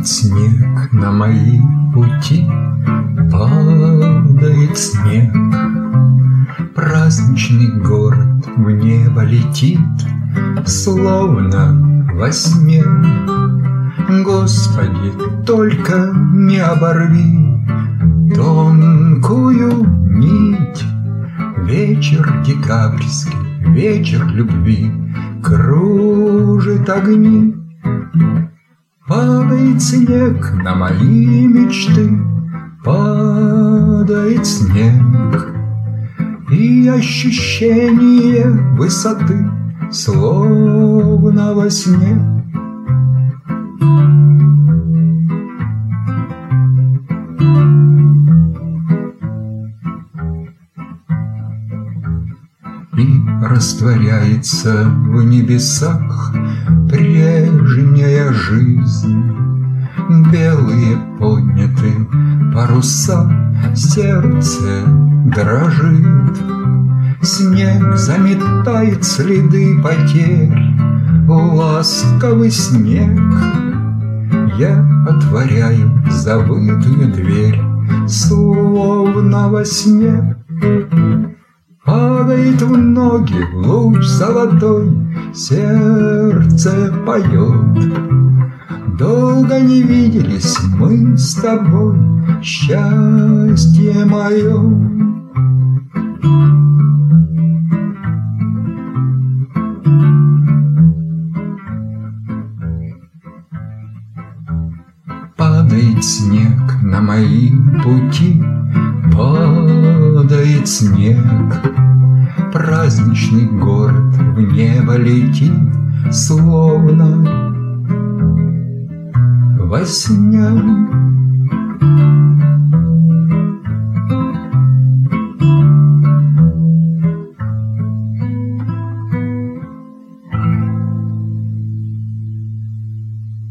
Падает снег на мои пути, падает снег. Праздничный город в небо летит, словно во сне. Господи, только не оборви тонкую нить. Вечер декабрьский, вечер любви, кружит огни. Падает снег на мои мечты, падает снег. И ощущение высоты, словно во сне. И растворяется в небесах прежняя жизнь. Белые подняты паруса, сердце дрожит. Снег заметает следы потерь, ласковый снег. Я отворяю забытую дверь, словно во сне. Падает в ноги луч золотой, сердце поет. Долго не виделись мы с тобой, счастье мое. Падает снег на мои пути, падает снег. Праздничный город в небо летит, словно во сне.